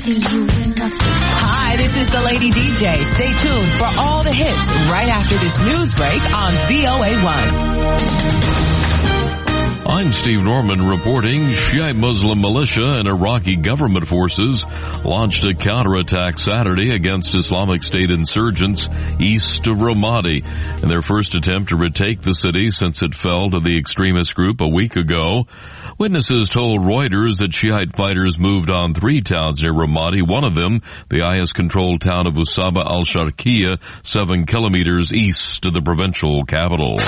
see you in the... Hi, this is the Lady DJ. Stay tuned for all the hits right after this news break on VOA1. I'm Steve Norman reporting. Shiite Muslim militia and Iraqi government forces launched a counterattack Saturday against Islamic State insurgents east of Ramadi in their first attempt to retake the city since it fell to the extremist group a week ago. Witnesses told Reuters that Shiite fighters moved on 3 towns near Ramadi, one of them the IS-controlled town of Usaba al-Sharqiyya, 7 kilometers east of the provincial capital.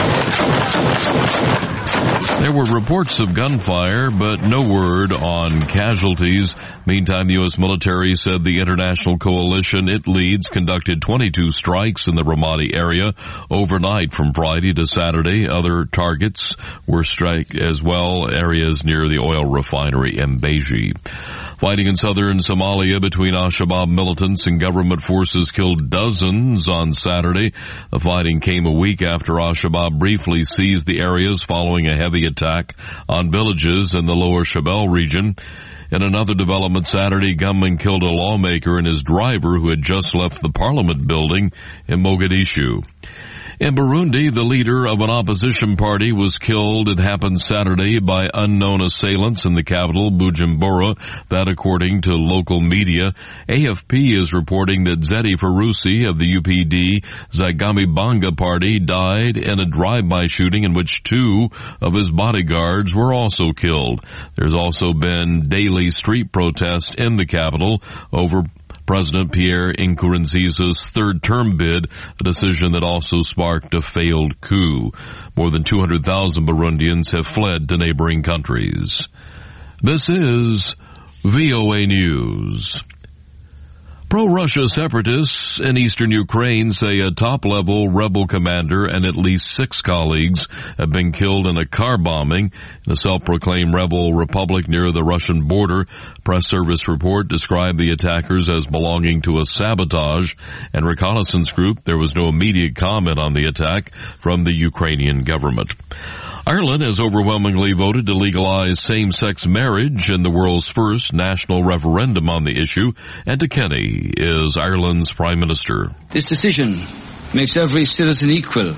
There were reports of gunfire, but no word on casualties. Meantime, the U.S. military said the international coalition it leads conducted 22 strikes in the Ramadi area overnight from Friday to Saturday. Other targets were struck as well, areas near the oil refinery in Beji. Fighting in southern Somalia between Al-Shabaab militants and government forces killed dozens on Saturday. The fighting came a week after Al-Shabaab briefly seized the areas following a heavy attack on villages in the lower Shabelle region. In another development Saturday, gunmen killed a lawmaker and his driver who had just left the parliament building in Mogadishu. In Burundi, the leader of an opposition party was killed. It happened Saturday by unknown assailants in the capital, Bujumbura, that according to local media. AFP is reporting that Zedi Farusi of the UPD Zagamibanga party died in a drive-by shooting in which 2 of his bodyguards were also killed. There's also been daily street protests in the capital over President Pierre Nkurunziza's third-term bid, a decision that also sparked a failed coup. More than 200,000 Burundians have fled to neighboring countries. This is VOA News. Pro-Russia separatists in eastern Ukraine say a top-level rebel commander and at least 6 colleagues have been killed in a car bombing in a self-proclaimed rebel republic near the Russian border. Press service report described the attackers as belonging to a sabotage and reconnaissance group. There was no immediate comment on the attack from the Ukrainian government. Ireland has overwhelmingly voted to legalize same-sex marriage in the world's first national referendum on the issue. Enda Kenny is Ireland's Prime Minister. This decision makes every citizen equal,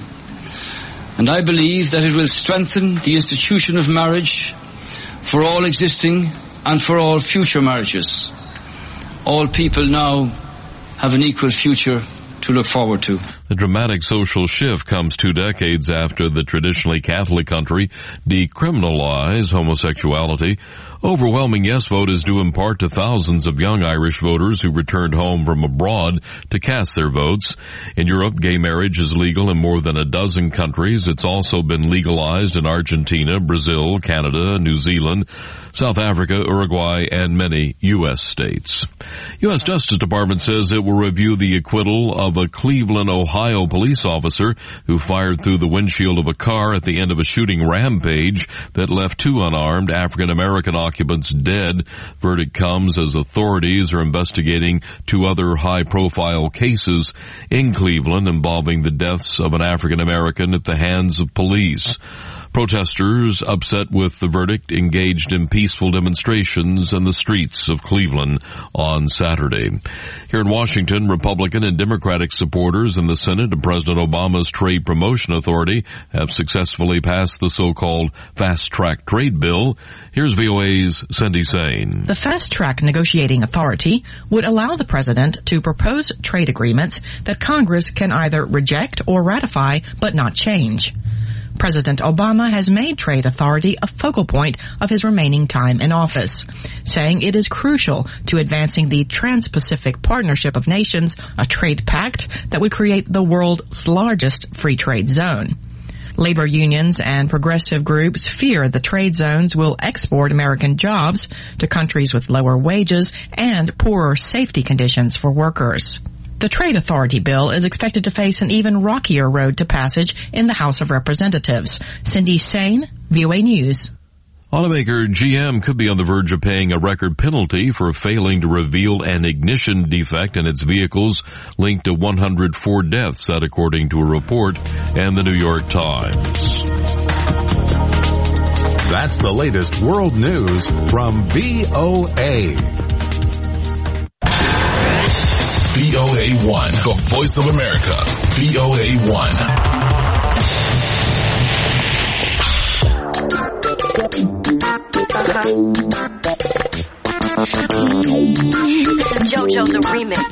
and I believe that it will strengthen the institution of marriage for all existing and for all future marriages. All people now have an equal future to look forward to. The dramatic social shift comes 2 decades after the traditionally Catholic country decriminalized homosexuality. Overwhelming yes vote is due in part to thousands of young Irish voters who returned home from abroad to cast their votes. In Europe, gay marriage is legal in more than a dozen countries. It's also been legalized in Argentina, Brazil, Canada, New Zealand, South Africa, Uruguay, and many U.S. states. U.S. Justice Department says it will review the acquittal of a Cleveland, Ohio police officer who fired through the windshield of a car at the end of a shooting rampage that left 2 unarmed African-American occupants dead. Verdict comes as authorities are investigating 2 other high-profile cases in Cleveland involving the deaths of an African-American at the hands of police. Protesters, upset with the verdict, engaged in peaceful demonstrations in the streets of Cleveland on Saturday. Here in Washington, Republican and Democratic supporters in the Senate and President Obama's Trade Promotion Authority have successfully passed the so-called Fast-Track Trade Bill. Here's VOA's Cindy Sain. The Fast-Track Negotiating Authority would allow the president to propose trade agreements that Congress can either reject or ratify, but not change. President Obama has made Trade Authority a focal point of his remaining time in office, saying it is crucial to advancing the Trans-Pacific Partnership of Nations, a trade pact that would create the world's largest free trade zone. Labor unions and progressive groups fear the trade zones will export American jobs to countries with lower wages and poorer safety conditions for workers. The Trade Authority bill is expected to face an even rockier road to passage in the House of Representatives. Cindy Sain, VOA News. Automaker GM could be on the verge of paying a record penalty for failing to reveal an ignition defect in its vehicles linked to 104 deaths, that according to a report in the New York Times. That's the latest world news from VOA. VOA1, the voice of America. VOA1. JoJo the remix.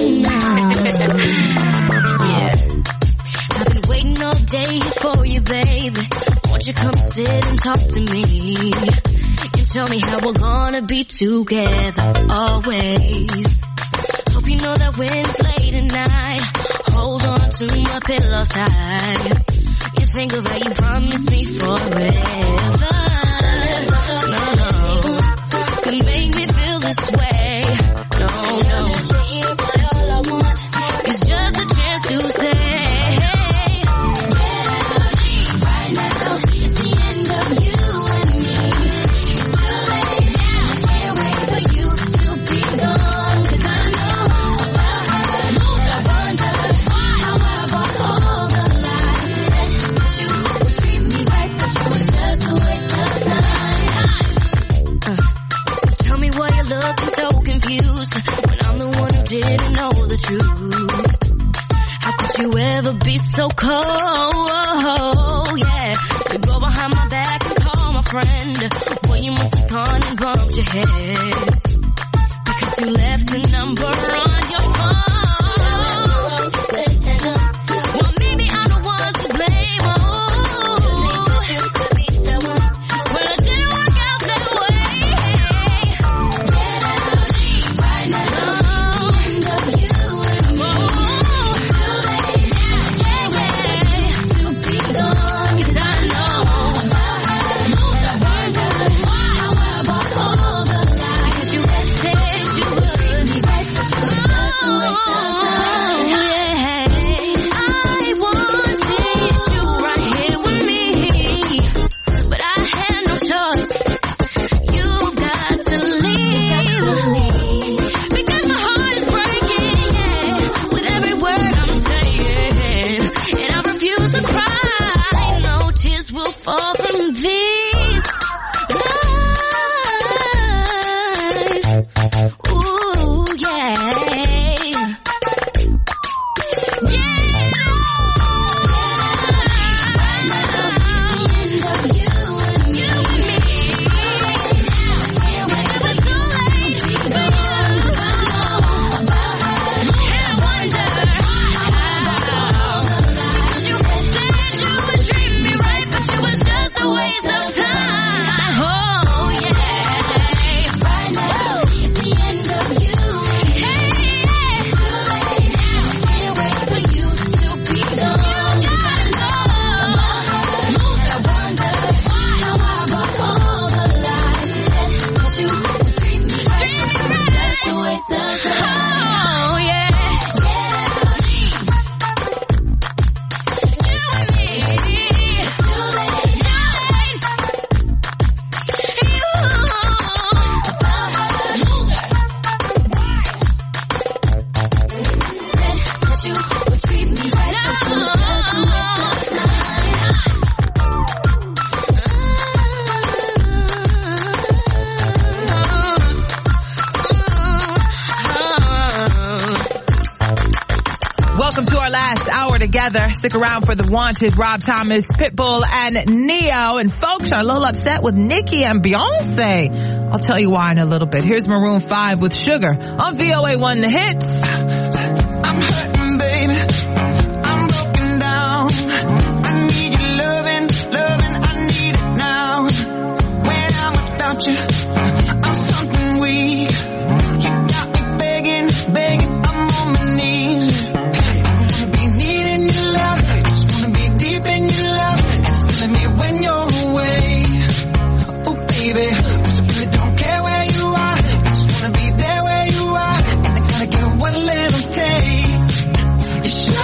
Yeah. I've been waiting all day for you, baby. Won't you come sit and talk to me? You tell me how we're gonna be together always. Hope you know that when it's late at night, hold on to my pillow side. You think of how you promised me forever. No, could make me feel this way. No. All I want is just a chance to say, right now, it's the end of you and me. Too late now, I can't wait for you to be gone. 'Cause I know about how I wonder how I bought all the lies. Said that you would treat me right, but you were just a waste of time. Tell me why you're looking so confused when I'm the one who didn't know the truth. How could you ever be so cold? Yeah, to go behind my back and call my friend. Well, you must have gone and bumped your head because you left the number on your phone. Well, maybe I'm the one to blame. Well, it didn't work out that way. Right now, end of you and me. Too late now, can't wait to be gone. 'Cause I know about how I wonder how I bought all the lies. 'Cause you had said you would treat me right, but you were just a waste of time. Yeah, I wanted you right here with me, but I had no choice. You got to leave because my heart is breaking, yeah, with every word I'm saying, and I refuse to cry. No tears will fall from these eyes. Ooh, yeah. Together. Stick around for The Wanted, Rob Thomas, Pitbull, and Neo. And folks are a little upset with Nicki and Beyonce. I'll tell you why in a little bit. Here's Maroon 5 with Sugar on VOA1 The Hits. I'm hurting, baby. I'm broken down. I need your loving, I need it now. When I'm without you, I'm something weak. You got me begging, I'm on my knees. It's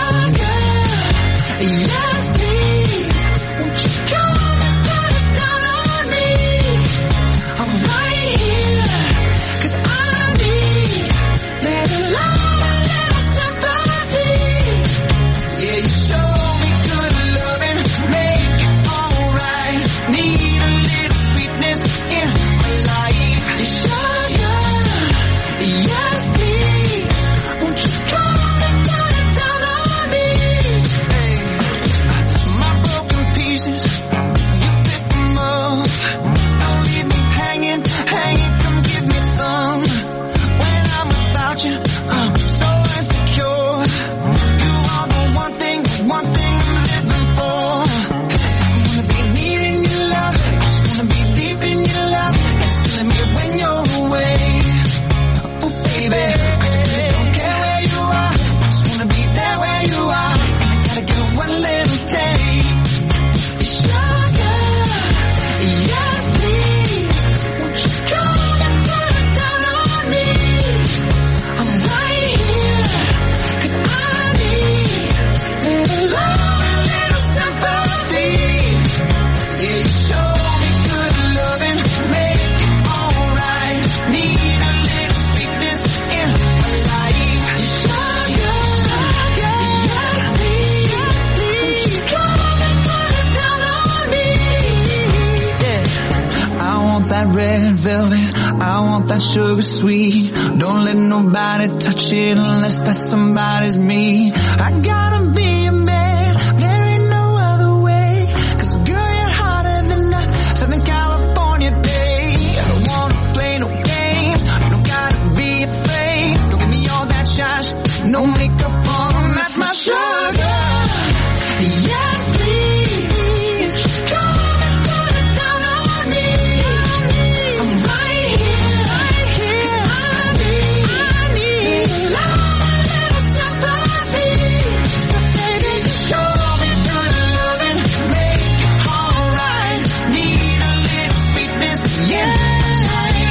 without you. So insecure. You are the one thing I'm living for. I wanna be needing your love. I just wanna be deep in your love. It's killing me when you're away. Oh baby, I really don't care where you are. I just wanna be there where you are. And I gotta get one little taste. Sugar, yes please. Won't you come and put it down on me? I'm right here, 'cause I need little love and little sympathy. Yeah, you show me good loving, make it alright. Need a little sweetness in my life. Sugar, yes please. Won't you come and put it down on me? Yeah. I want that red velvet, I want that sugar sweet. Don't let nobody touch it unless that somebody's me. I gotta be a man, there ain't no other way. 'Cause girl, you're hotter than a Southern California day. I don't wanna play no games, you don't gotta be afraid. Don't give me all that shine, no makeup on, that's my sugar. Yes please, come and put it down on me. I'm right here, 'cause I need love and little sympathy. So baby, show me good loving, make it alright. Need a little sweetness in my life.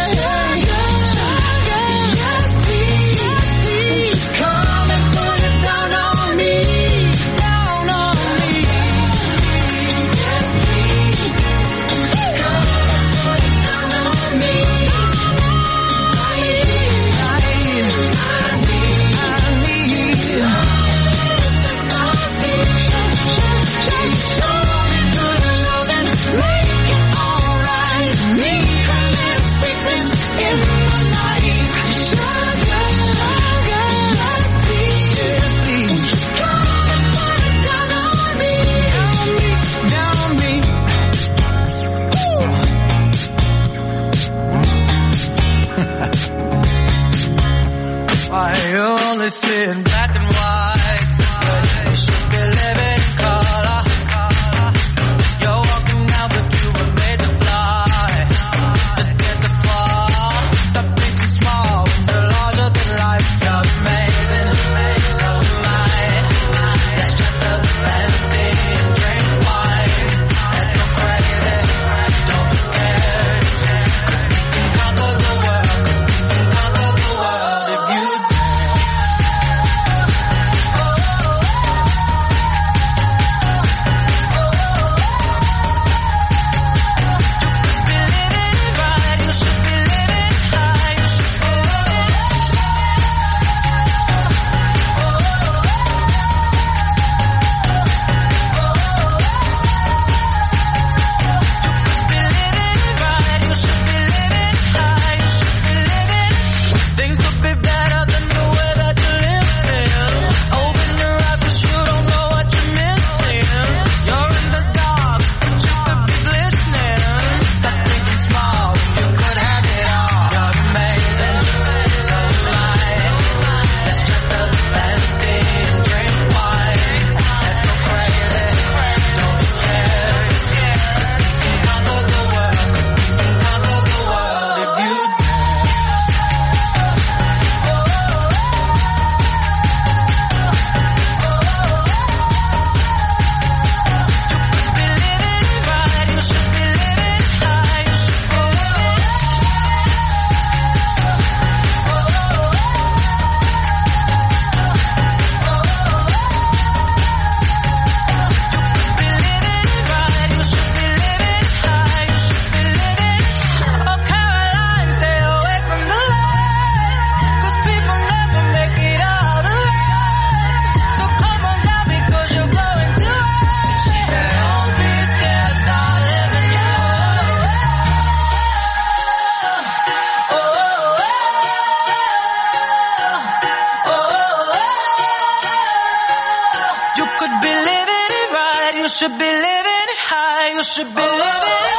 Yes please, won't you come and put it down on me, down on me. Yes please, come and put it down on me. I need sympathy. Show me good loving, make it alright. Need a little sweetness in my life. Sugar, yes please. Won't you come and put it down on me, down on me. Why you only see in black and white? But you should be living in color. You're walking out, but you were made to fly. You're scared to fall. Stop thinking small when you're larger than life. You're amazing, so am I. Let's dress up fancy and drink wine. Let's go crazy, don't be scared. 'Cause we can conquer the world. 'Cause we can conquer the world if you things could be better than the way that you live in. Open your eyes 'cause you don't know what you're missing. You're in the dark, but you could be glistening. Stop thinking small, you could have it all. You're amazing, so am I. Let's dress up fancy and drink wine. Let's go crazy, don't be scared. 'Cause we can conquer the world. 'Cause we can conquer the world if you should be living it high. You should be living it.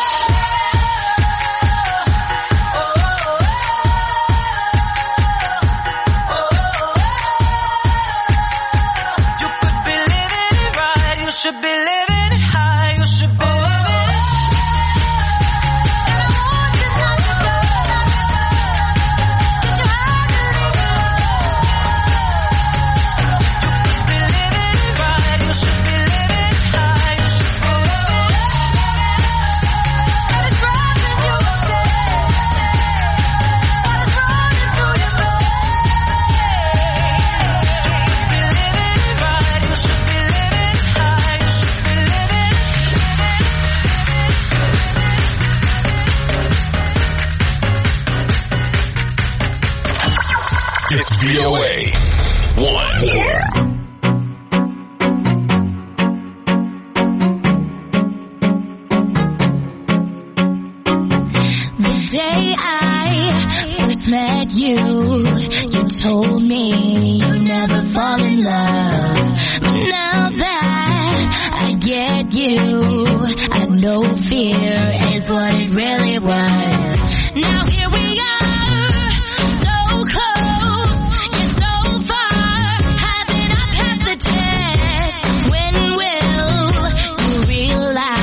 It's VOA 1. The day I first met you, you told me you never fall in love. But now that I get you, I know fear is what it really was. Now here we are, so close, yet so far. Haven't I passed the test? When will you realize?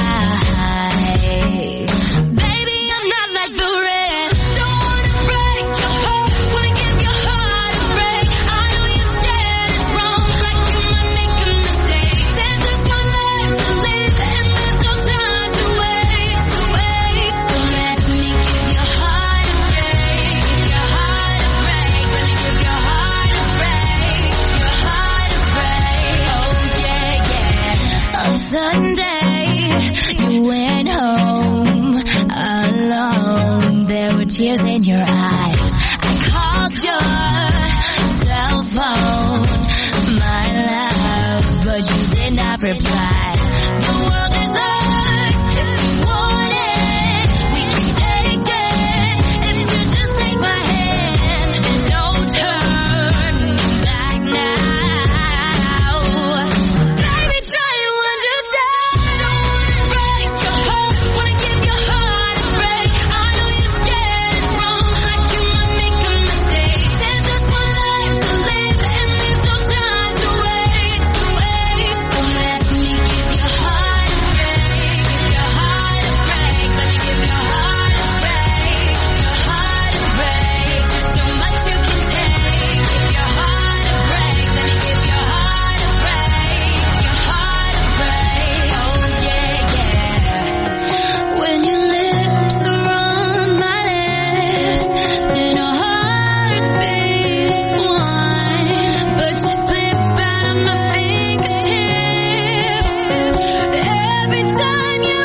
Baby, I'm not like the rest. Don't wanna break your heart, wanna give your heart a break. I know you're scared it's wrong, like you might make a mistake. There's just one life to live, and there's no time to waste. So let me give your heart a break, give your heart a break. Let me give your heart a break, your heart a break. Oh yeah, yeah. On Sunday, you went home alone. There were tears in your eyes. I called your cell phone, my love, but you did not reply. The world is ours if you want it. We can take it if you just take my hand. And don't turn back now. Baby, try to understand. Don't wanna break your heart, wanna give your heart a break. I know you're scared it's wrong, like you might make a mistake. There's just one life to live, and there's no time to waste. So let me give your heart a break, give your heart a break. Let me give your heart a break, your heart a break. There's so much you can take. Give your heart a break. Let me give your heart a break, your heart a break. Oh yeah, yeah. When your lips are on my lips, then our hearts beat one. But you slip out of my fingertips every time you're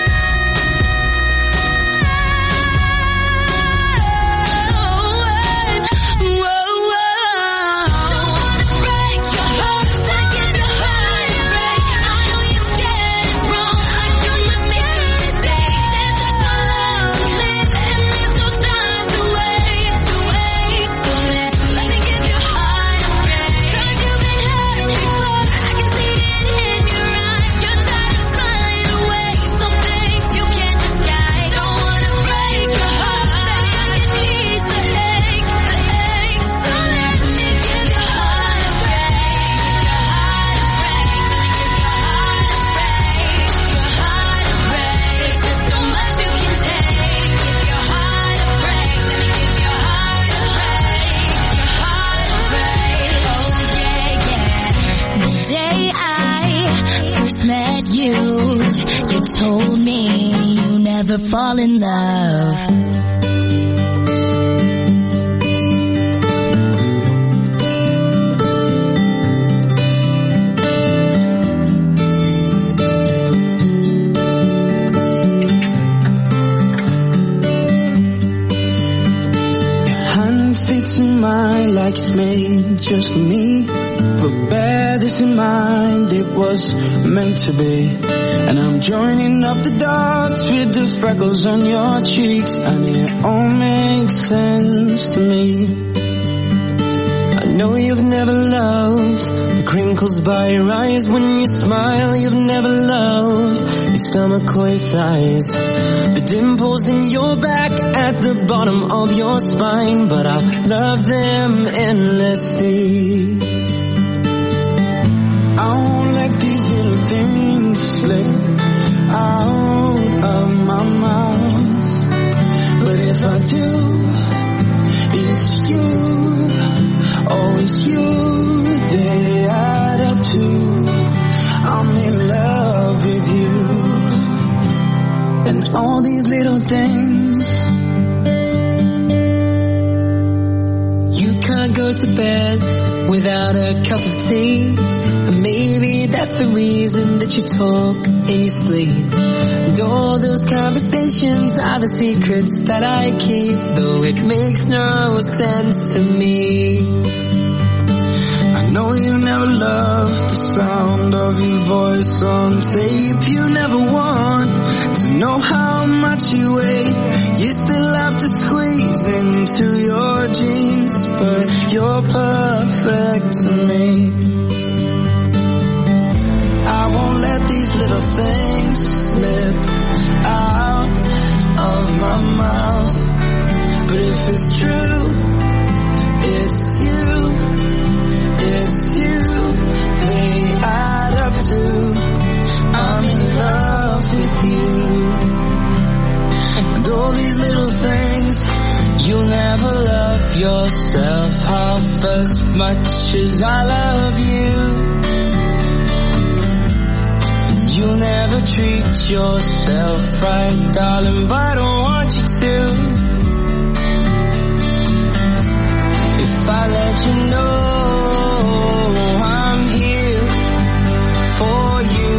told me you never fall in love. Mine like it's made just for me, but bear this in mind, it was meant to be. And I'm joining up the dots with the freckles on your cheeks, and it all makes sense to me. I know you've never loved the crinkles by your eyes when you smile. You've never loved your stomach or your thighs, the dimples in your back at the bottom of your spine. But I love them endlessly. I won't let these little things slip out of my mouth, but if I do, it's you, oh it's you they add up to. I'm in love with you, and all these little things. You can't go to bed without a cup of tea, and maybe that's the reason that you talk in your sleep. And all those conversations are the secrets that I keep, though it makes no sense to me. I know you never loved the sound of your voice on tape. You never want to know how much you weigh. You still have to squeeze into your jeans, but you're perfect to me. I won't let these little things slip out of my mouth. But if it's true, it's you. It's you, they add up to I'm in love with you. And all these little things, You'll never love yourself half as much as I love you. And you'll never treat yourself right, darling, but I don't want you to. If I let you know I'm here for you,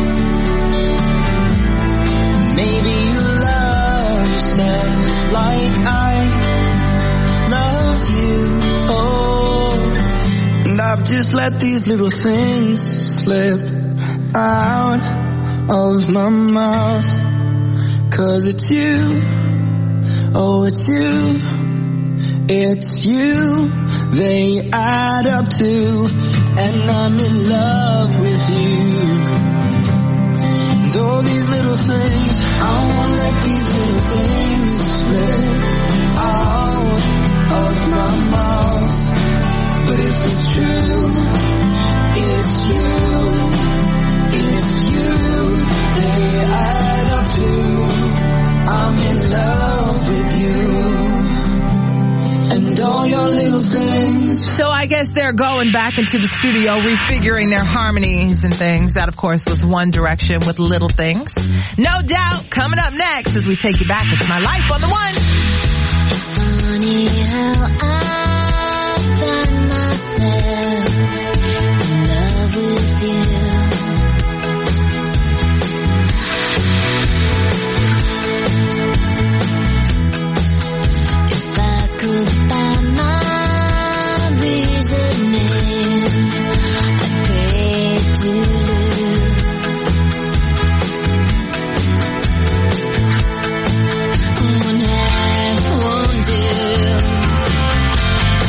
maybe you love yourself like I love you. Oh, and I've just let these little things slip out of my mouth. 'Cause it's you, oh it's you, it's you, they add up to, and I'm in love with you. And all these little things, I won't let these little things slip out of my mouth. But if it's true, it's you, they add up to, I'm in love with you. And all your little things. So I guess they're going back into the studio, refiguring their harmonies and things. That, of course, was One Direction with Little Things. No doubt, coming up next as we take you back into my life on the One. It's funny how I find myself in love with you. If I could find my reasoning, I'd pay to lose. One half won't do.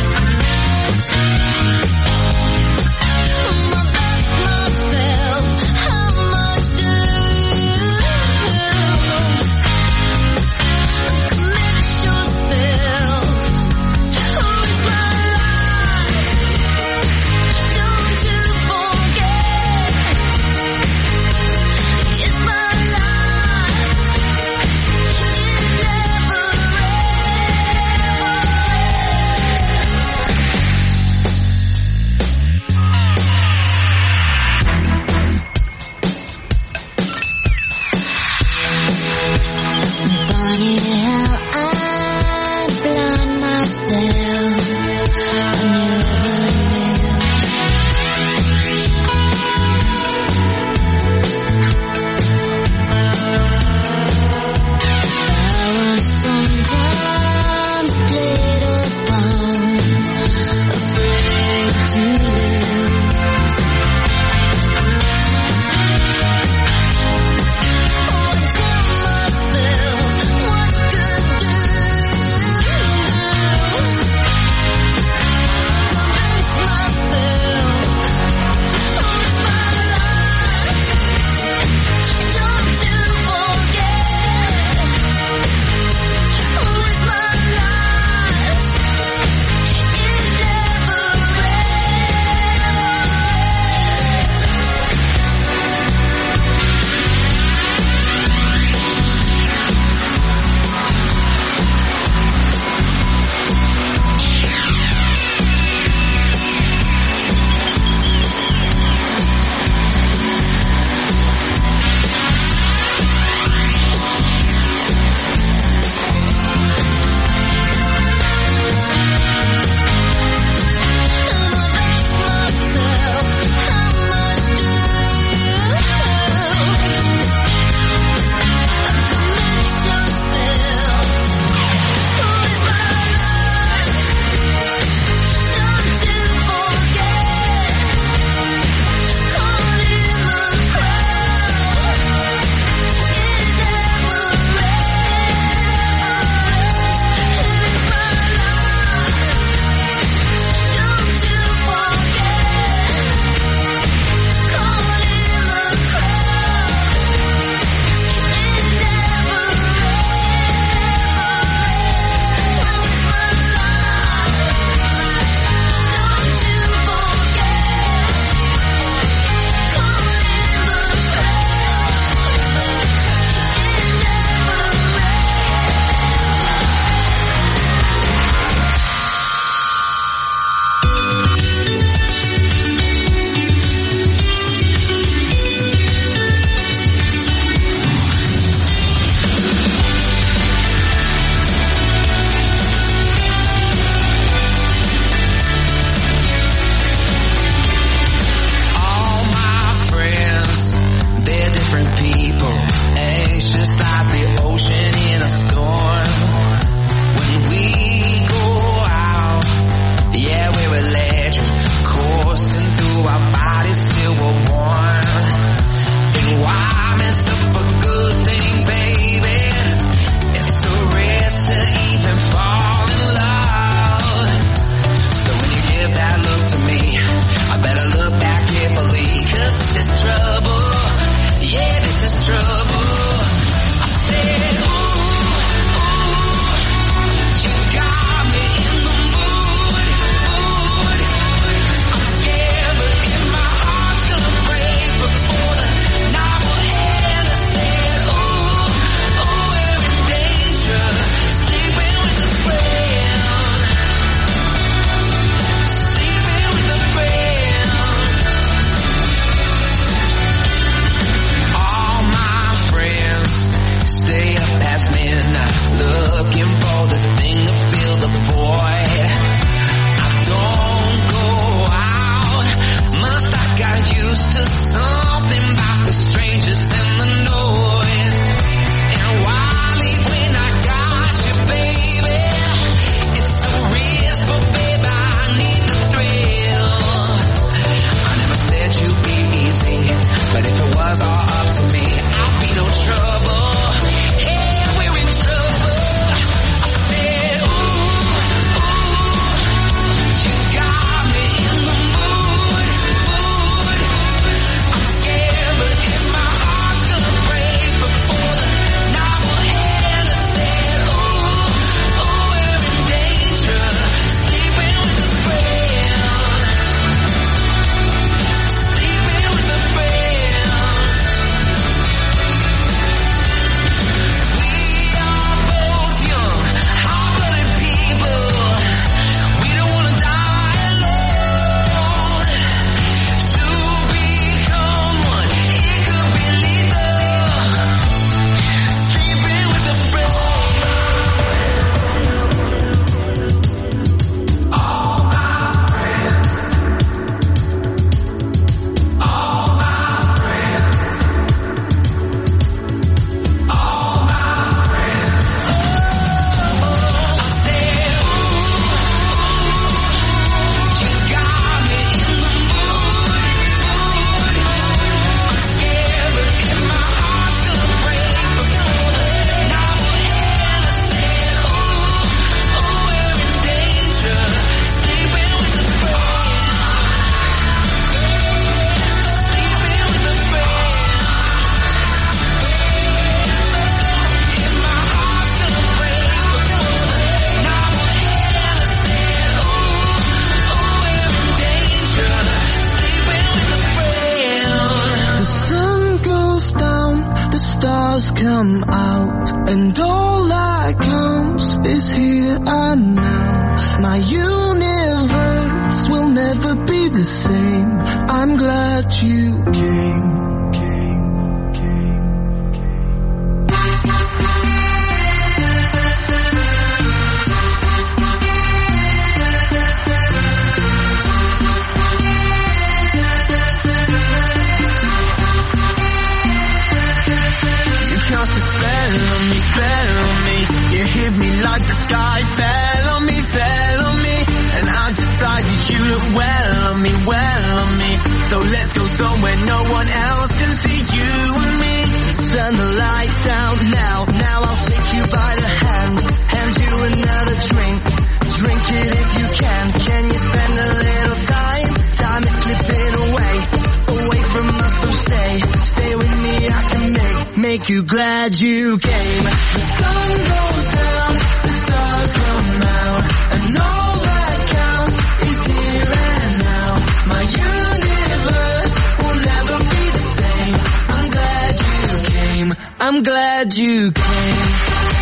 me, well on me. So let's go somewhere no one else can see you and me. Turn the lights down now, now I'll take you by the hand. Hand you another drink, drink it if you can you spend a little time? Time is slipping away, away from us, so stay with me, I can make you glad you came. The sun goes down, the stars come out, and all that counts is here and now. My universe will never be the same. I'm glad you came, I'm glad you came.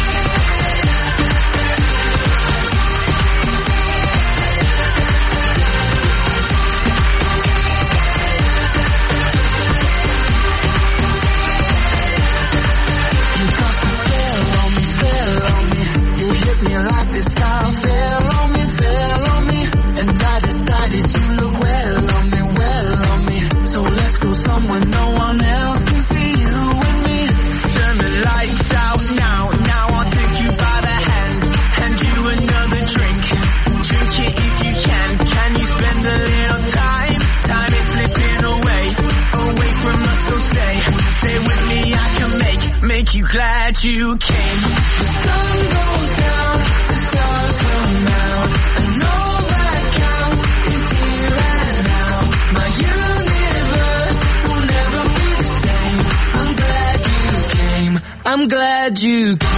You glad you came. The sun goes down, the stars come out, and all that counts is here and now. My universe will never be the same. I'm glad you came, I'm glad you came.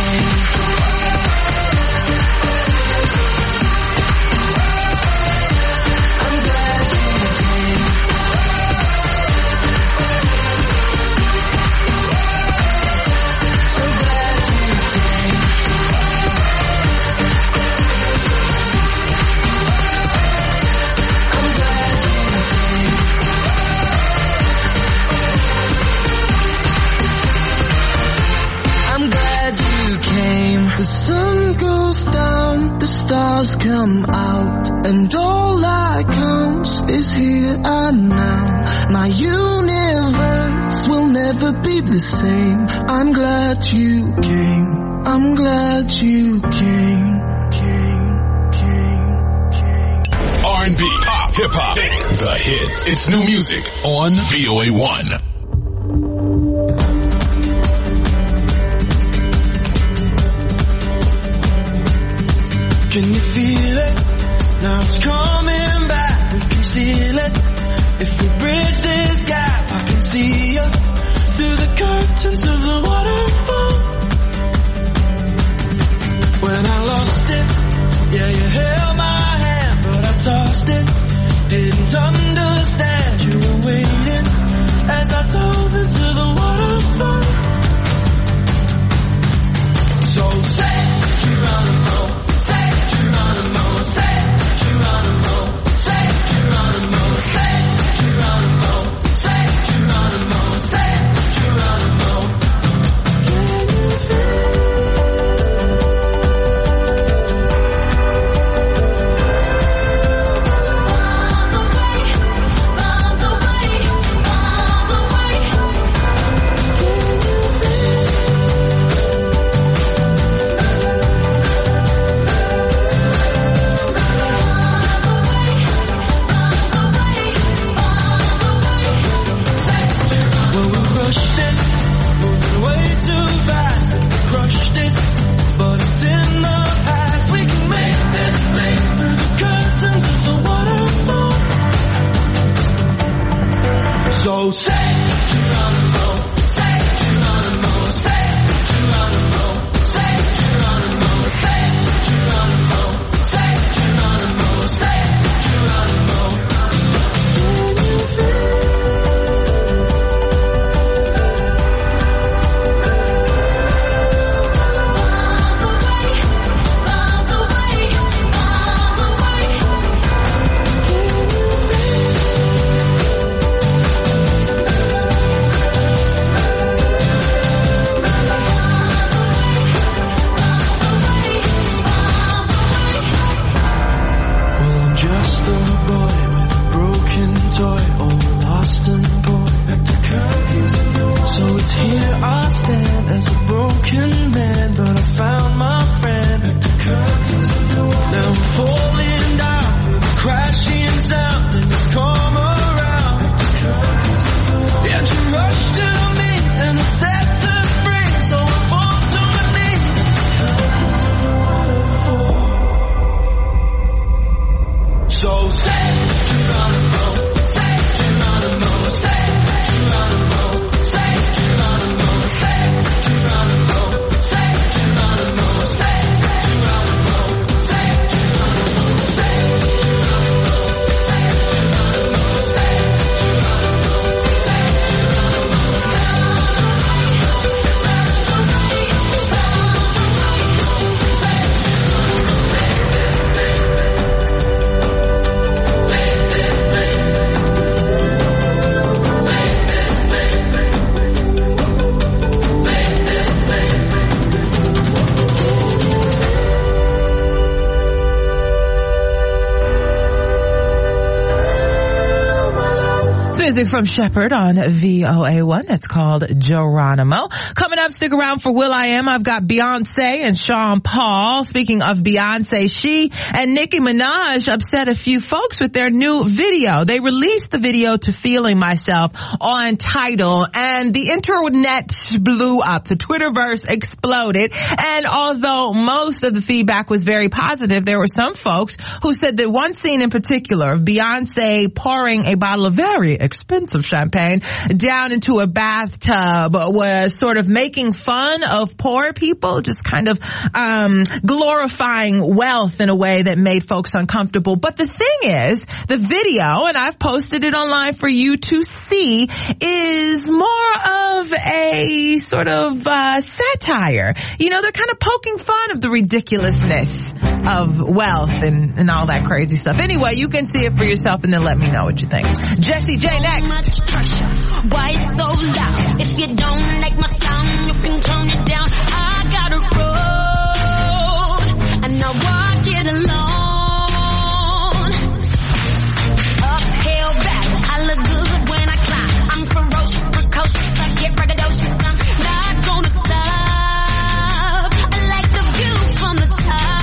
The sun goes down, the stars come out, and all that counts is here and now. My universe will never be the same. I'm glad you came, I'm glad you came. R&B, pop, hip-hop, dance, the hits. It's new music on VOA1. Can you feel it? Now it's coming back, we can steal it. If we bridge this gap, I can see you through the curtains of the waterfall. When I lost it, yeah, you held my hand, but I tossed it. Didn't understand you were waiting as I dove into the waterfall. So say Geronimo, say Geronimo, say Geronimo, say Geronimo, say Geronimo, say Geronimo, say Geronimo. So say Geronimo, say Geronimo, say Geronimo, say Geronimo, say Geronimo, say Geronimo, say Geronimo. Now I'm falling down through the crashing sound in the car. It's music from Shepherd on VOA1. That's called Geronimo. Coming up, stick around for Will I Am. I've got Beyonce and Sean Paul. Speaking of Beyonce, she and Nicki Minaj upset a few folks with their new video. They released the video to Feeling Myself on Tidal, and the internet blew up. The Twitterverse exploded. And although most of the feedback was very positive, there were some folks who said that one scene in particular of Beyonce pouring a bottle of very expensive champagne down into a bathtub was sort of making fun of poor people, just kind of glorifying wealth in a way that made folks uncomfortable. But the thing is, the video, and I've posted it online for you to see, is more of a sort of satire. You know, they're kind of poking fun of the ridiculousness of wealth and all that crazy stuff. Anyway, you can see it for yourself and then let me know what you think. Jessie J next. Much pressure. Why it's so loud? If you don't like my sound, you can turn it down. I got a road, and I walk it alone. Uphill battle, I look good when I climb. I'm ferocious, precocious, I get braggadocious. I'm not gonna stop. I like the view from the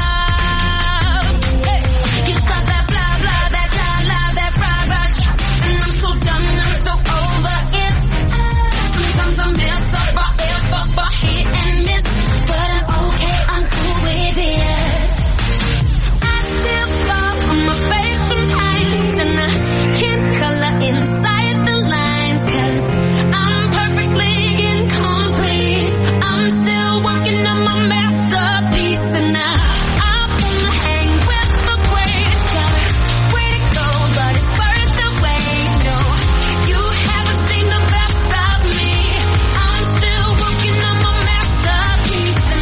top. Hey, you stop that blah blah, that la la, that rah rah. And I'm so done, I'm so over it. Sometimes I mess up, I F up, I hit and miss. But I'm okay, I'm cool with it. I still fall on my face sometimes, and I can't color inside the lines, 'cause I'm perfectly incomplete. I'm still working on my masterpiece, and I wanna hang with the greats. Got a way to go, but it's worth the wait. No, you haven't seen the best of me. I'm still working on my masterpiece, and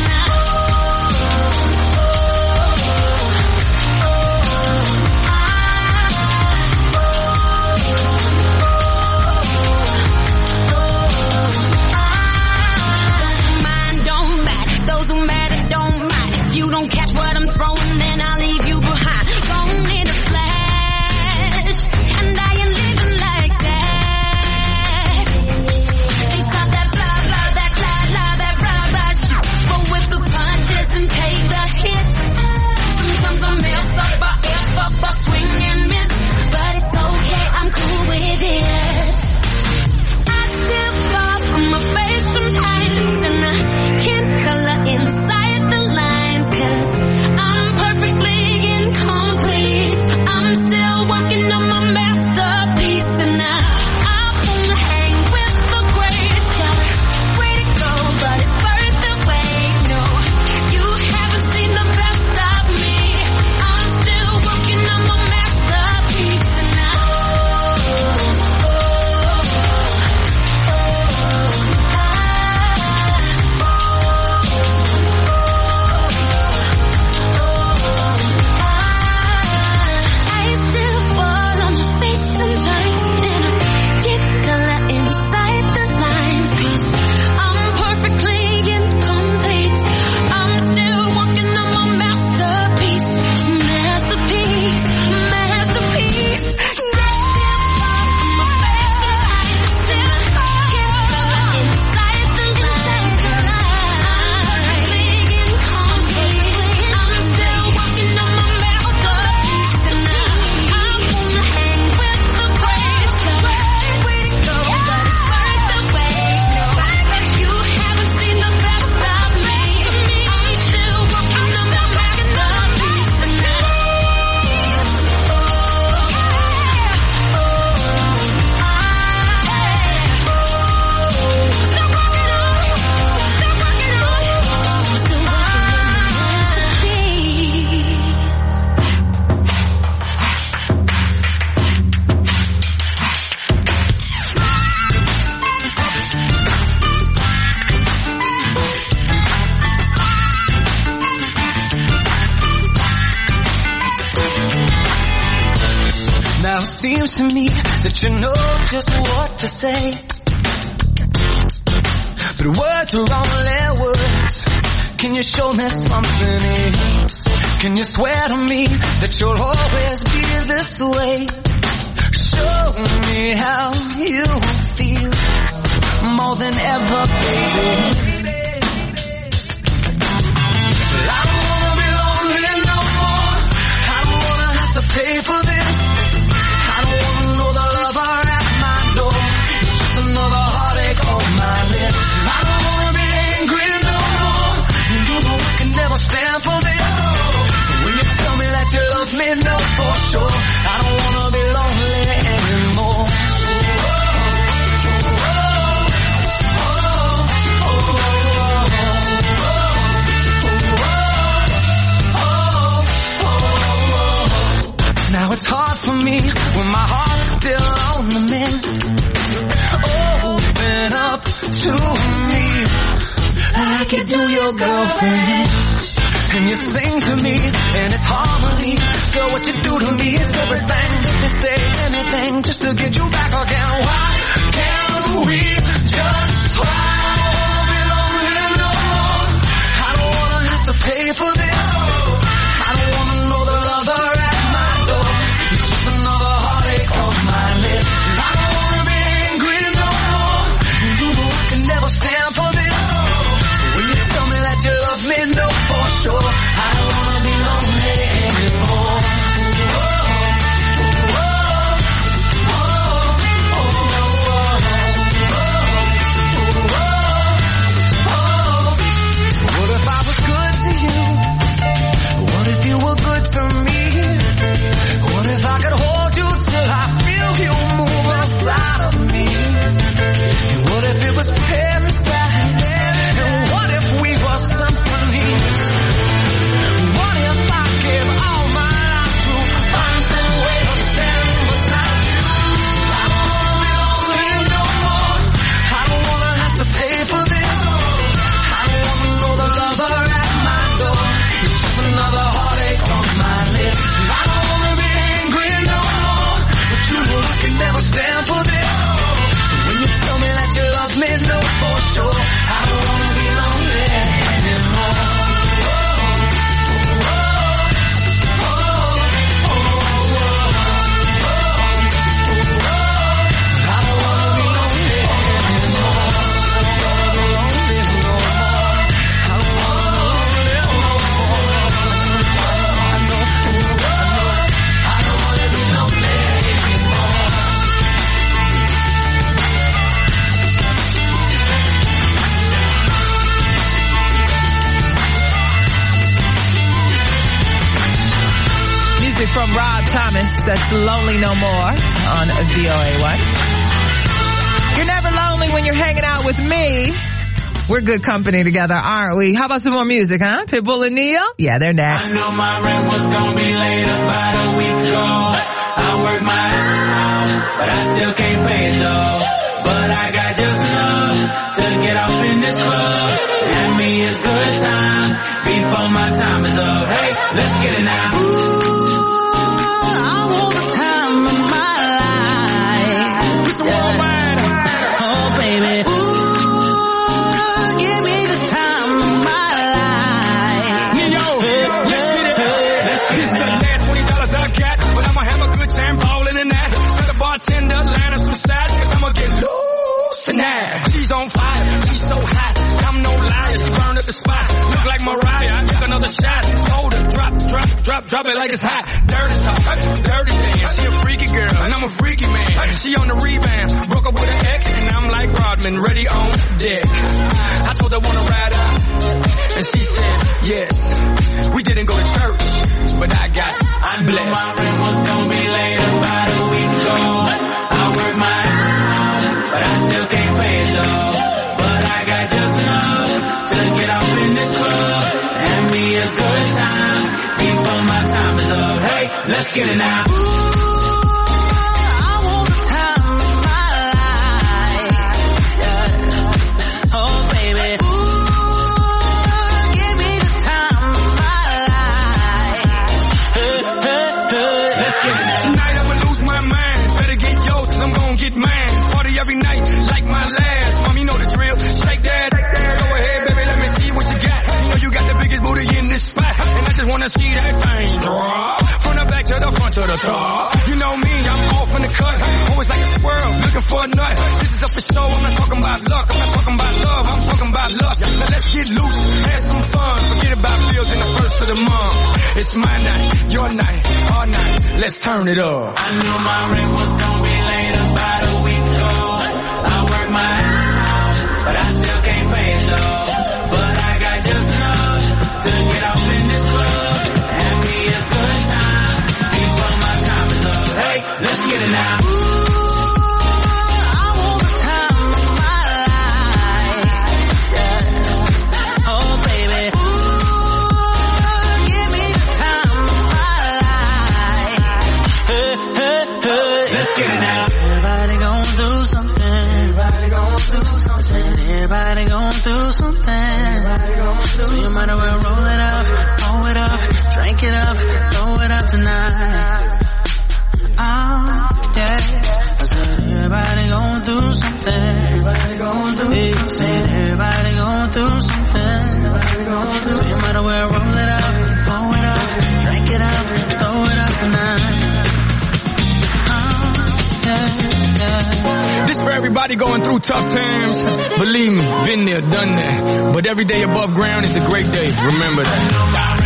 mine don't matter. Those who matter don't mind. If you don't catch what I'm throwing, then I'll leave you behind. Gone in a flash, and I ain't living like that. They stop that blah blah, that la la, that rah rah shit. Roll with the punches and take the hits. Sometimes I mess up, I F up, I swing and miss. But it's okay, I'm cool with it. I still fall on my face sometimes, and I can't color inside the lines, 'cause I'm perfectly incomplete. I'm still working on my masterpiece, and I wanna hang with the greats. Got a way to go, but it's worth the wait. No, you haven't seen the best of me. I'm still working on my masterpiece, and I still fall on my face sometimes, and I can't color inside the lines, 'cause I'm perfectly incomplete. I'm still working on my masterpiece, masterpiece, masterpiece. I still fall on my face sometimes, and I can't color inside the lines, 'cause I'm perfectly incomplete. I'm still working on my masterpiece, and I wanna hang with the greats. Got a way to go, but it's worth the wait. No, you haven't seen the best of me. I'm still working on my masterpiece, and Now it seems to me that you know just what to say, but words are only words. Can you show me something else? Can you swear to me that you'll always be this way? Show me how forever, baby. I don't wanna be lonely no more. I don't wanna have to pay for this. I don't wanna know the lover at my door. It's just another heartache on my list. I don't wanna be angry no more. You know I can never stand for this. When you tell me that you love me, know for sure I don't wanna be lonely anymore. Now it's hard for me when my heart's still on the mend. Open up to me like you do your girlfriend. And you sing to me, and it's harmony. Girl, what you do to me is everything. They say anything just to get you back again. Why can't we just try? I don't wanna be lonely no more. I don't wanna have to pay for this. I don't wanna know the lover at my door. It's just another heartache on my list. I don't wanna be angry no more. You know I can never stand for this. When you tell me that you love me, know for sure I don't wanna be lonely anymore. What if I was good to you? What if you were good to me? What if I could hold you till I feel you move outside of me? What if it was paradise? And what if we were symphonies? What if I gave all my life to find some way to stand beside you? I don't wanna be lonely no more. I don't wanna have to pay for this. I don't wanna know the lover at my door. It's just another heartache on my list. I don't wanna be angry no more. But you know I can never stand for this. When you tell me that you love me, know for sure I don't wanna be lonely anymore. I don't wanna be lonely anymore. Lonely no more. I don't wanna be lonely no more. I don't wanna be lonely anymore. Music from Rob Thomas. That's Lonely No More on VOA1. You're never lonely when you're hanging out with me. We're good company together, aren't we? How about some more music, huh? Pitbull and Neo? Yeah, they're next. I know my rent was gonna be late about a week ago. I work my ass off, but I still can't pay it though. But I got just enough to get off in this club. Have me a good time before my time is up. Hey, let's get it now. I want the time of my life. It's a worldwide. Oh, baby. Ooh, give me the time of my life. Yo, let's get it. This is the last $20 I got, but I'ma have a good time balling in that. Tell the bartender, line up some sides, cause I'ma get loose tonight. She's on fire, she's so hot. I'm no liar, she burned up the spot. Look like Mariah, I took another shot. Hold her, drop it like it's hot. Dirty talk, dirty dance. She a freaky girl, and I'm a freaky man. She on the rebound, broke up with an ex, and I'm like Rodman, ready on deck. I told her wanna ride out, and she said yes. We didn't go to church, but I got blessed. I knew my rent was gonna be late about a week ago. I work my ass off, but I still can't pay it though. But I got just enough to get off in this club and me a good time before my time is up. Hey, let's get it now. I want the time of my life. Oh, baby. Ooh, give me the time of my life. Let's get it now. looking for a nut. This is up for show, I'm not talking about luck. I'm not talking about love, I'm talking about lust. Now let's get loose, have some fun. Forget about bills in the first of the month. It's my night, your night, our night. Let's turn it up. I knew my rent was gonna be late about a week ago. I work my ass off, but I still can't pay it though. But I got just enough to get off in this club. Have me a good time before my time is up. Hey, let's get it now. Everybody gon' do something. Everybody gon' do something. Everybody gon' do something. So you might as well roll it up, drink it up, throw it up tonight. Oh, yeah. I said everybody gon' do something. Everybody gon' do something. Said everybody gon' do something. So you might as well roll it up, drink it up, throw it up tonight. This for everybody going through tough times. Believe me, been there, done that. But every day above ground is a great day. Remember that.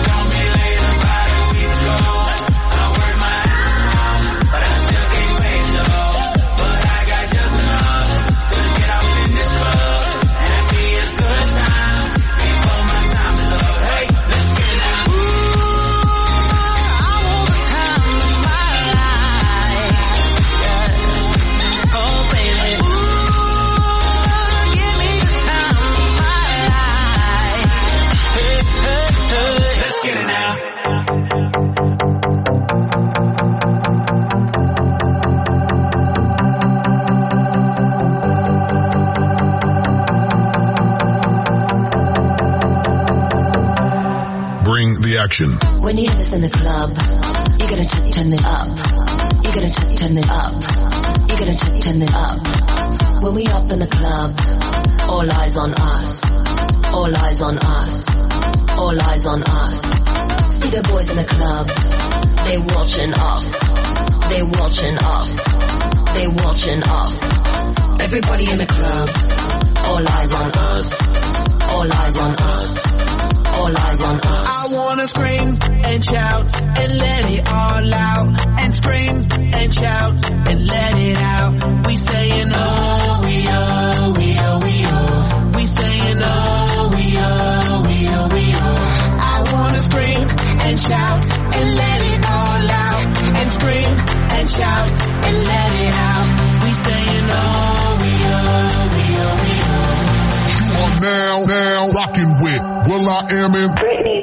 Action. When you hear this in the club, you gotta turn it up. You gotta turn it up. You gotta turn it up. When we up in the club, all eyes on us. All eyes on us. All eyes on us. See the boys in the club, they watching us. They watching us. They watching us. Everybody in the club, all eyes on us. All eyes on us. All eyes on us. I wanna scream and shout and let it all out. And scream and shout and let it out. We saying oh, we oh, we oh, we oh. We saying oh, we oh, we oh, we oh. I wanna scream and shout and let it all out. And scream and shout and let it out. We saying oh, we oh, we oh, we oh. You are now rocking with Will I Am in Britney.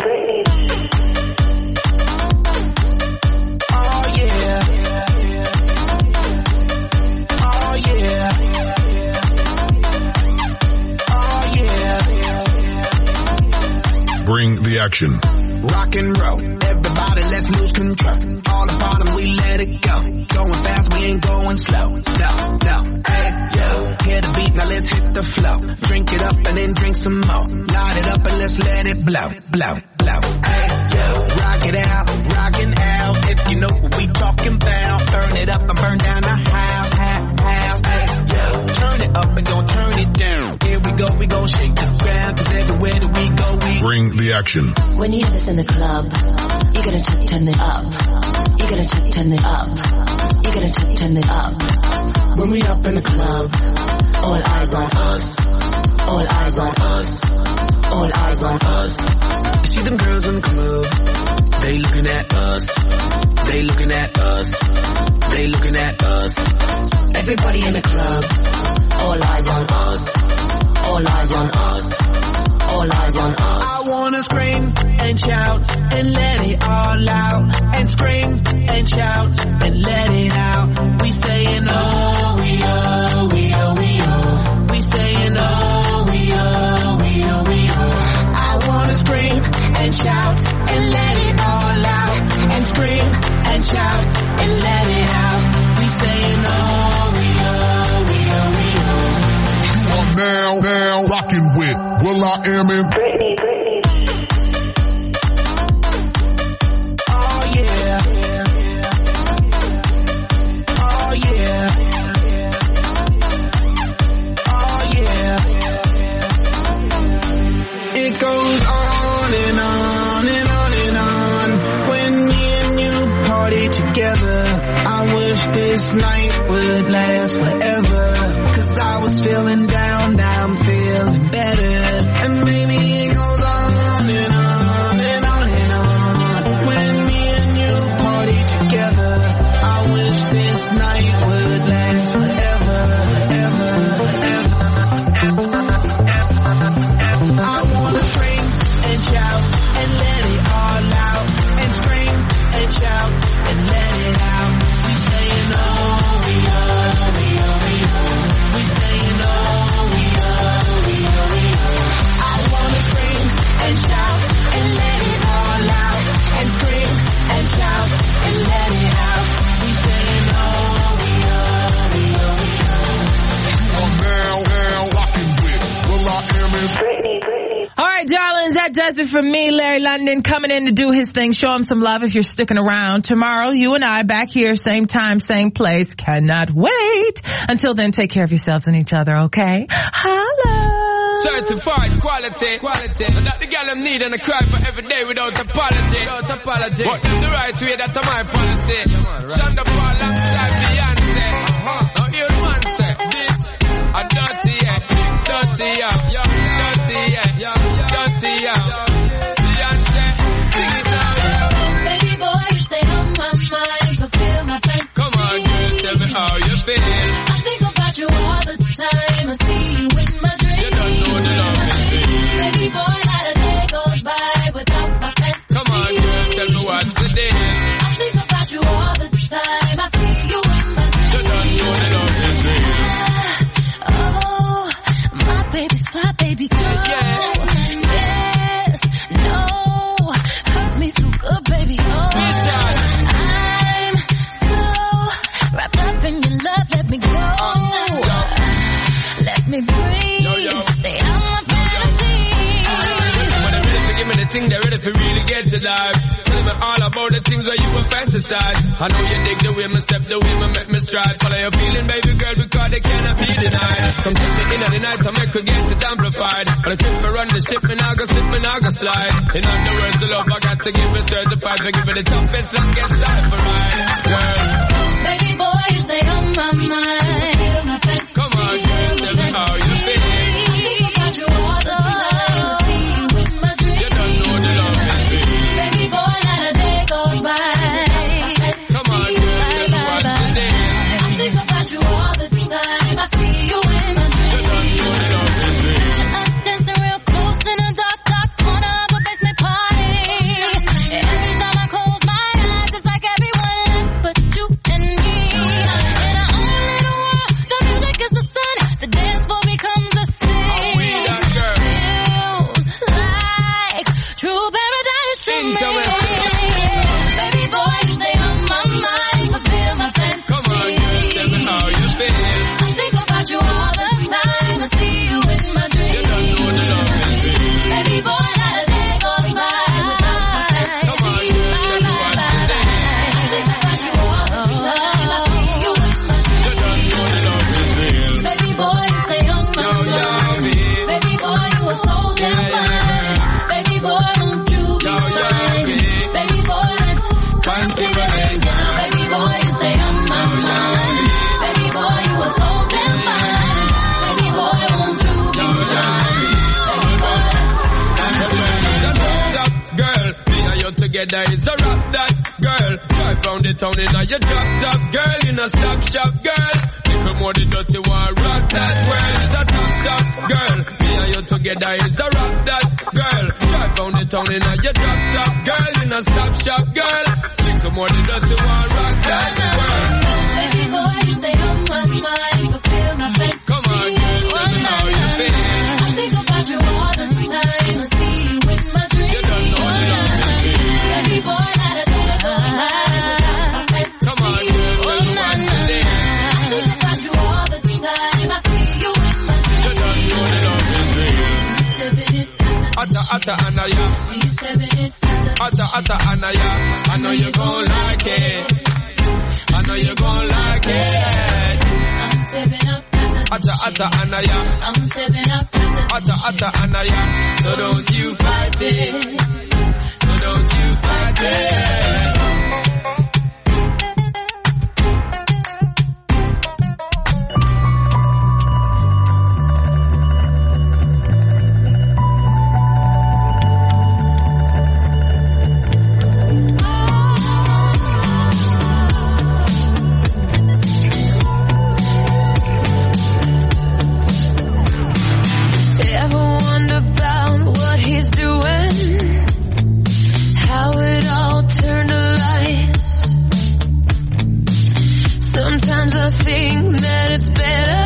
Oh yeah. Oh yeah. Oh yeah. Bring the action. Rock and roll. Everybody, let's lose control. All the bottom, we let it go. Going fast, we ain't going slow. No. Hey, yo. Hear the beat, now let's hit the flow. Drink it up and then drink some more. Light it up and let's let it blow. Hey, yo. Rock it out, rockin' out. If you know what we talking about. Burn it up and burn down the house. Hey, yo. Turn it up and gon' turn it down. Here we gon' shake the ground. Cause everywhere that we go, we bring the action. When you hear this in the club, you gotta turn it up. You gotta turn it up. You gotta turn it up. When we up in the club, all eyes on us. All eyes on us. All eyes on us. See them girls in the club, they looking at us. They looking at us. They looking at us. Everybody in the club, all eyes on us. All eyes on us. All eyes on us. I wanna scream and shout and let it all out. And scream and shout and let it out. We saying oh, we oh, we oh, we oh. We saying oh, we oh, we oh, we oh. I wanna scream and shout and let it all out. And scream and shout and let it out. We saying oh, we oh, we oh, we oh. You are now rocking with Will I Am in Britney. Oh yeah. Oh yeah. wish this night would last forever. Cause I was feeling down, now I'm feeling better. And maybe it goes on and on and on and on. When me and you party together, I wish this night would last forever, forever, forever, forever. I wanna scream and shout and let it all out. And scream and shout and let it out. We saying oh, we are, we are, we are. We saying oh, we are, we are, we are. I wanna scream and shout and let it all out. And scream and shout and let it out. We saying oh, we are, we are, we are. Now rocking with Will I Am and Britney. All right, darlings, that does it for me. Larry London coming in to do his thing. Show him some love if you're sticking around. Tomorrow, you and I back here, same time, same place. Cannot wait. Until then, take care of yourselves and each other, okay? Holla! Certified quality. And that the girl I'm need and I cry for every day without apology. But that's the right way, that's my policy. Shonda Paul alongside Beyonce. Now hear the man say, this a dirty, yeah. Dirty, yeah. Dirty, yeah. Dirty, yeah. Beyonce, sing it now, yeah. Baby boy, you stay on my mind, fulfill my fantasy. Come on, girl, tell me how you feel. I think about you all the time. I see you in my dreams. You don't know the love is real. Baby boy, not a day goes by without my fantasy. Come on, girl, tell me what's the deal. I think about you all the time. I see you in my dreams. You don't know the love is real. Oh, my baby's fly, baby girl. Yes, no, hurt me so good, baby. Oh, I'm so wrapped up in your love. Let me go. Let me breathe. Stay on my fantasy. When they're ready to give me the thing, they're ready to really get to life. Tell me all about the things where you were fantasize. I know you dig the way me step, the way me make me stride. Follow your feeling, baby girl, because they cannot be denied. Come take me in at the night to make her get it amplified. But I keep me run the ship, me now go slip, me now go slide. In other words, the love I got to give it certified. For give it the toughest, let's get started for ride. Girl, Baby boy, you stay on my mind. come on, girl, tell me how you feel. I think about you all the time. I see you in my dreams. You don't know the love is real. Baby boy, not a day goes by. Come on, girl, tell me what's the deal. I think about you all the time. I see you in my You don't dreams. know the love is real. Us dancing real close in a dark, dark corner of a basement party. Every time I close my eyes, it's like everyone else but you and me. In our own little world, the music is the sun. The dance floor becomes the How we scene. that girl? Feels like true paradise to me. Baby boy, you stay on my mind, fulfill my fantasy. Come on, girl, tell me how you feel. I think about you all the time. I see you in my dreams. You don't know the love is real. Baby boy, not a day goes by without my fantasy. Come on, girl, tell me what's the deal. I think about you all the time. I see you in my You dreams. don't know the love is real. Baby boy, you stay on my Yo, mind. baby. Baby boy, you are so damn fine. Baby boy, won't you be Yo, mine? baby. Baby boy, let's Fancy get it down. Baby boy, you stay on my mind. Baby boy, you are so damn fine. Baby boy, won't you be mine? Baby boy, let's Top girl, me and you together is a rap that girl. Drive round the town in a your drop top girl, you know stop shop girl. Little more the dirty one, rock that world is a top girl. Me and you together is a rap that girl. Drive round the town in a your drop top girl, you know stop shop girl. Little more the dirty one, rock that world. Baby boy, you stay on my mind, fulfill my fantasy. Come on, girl, tell me how you feel. I think about you all the time. I see you in my dreams. You don't know the love is real. Baby boy, not a day goes by. Come on, girl, tell me what's the deal. I think about you all the time. I see you in my You don't know the love is real. dreams. Stepping it, Atta anaya, we stepping it. atta anaya. I know you gon' like it. I know you gon' like it. I'm stepping up. Atta anaya, I'm stepping up. atta anaya. So don't you fight it. So don't you fight it. think that it's better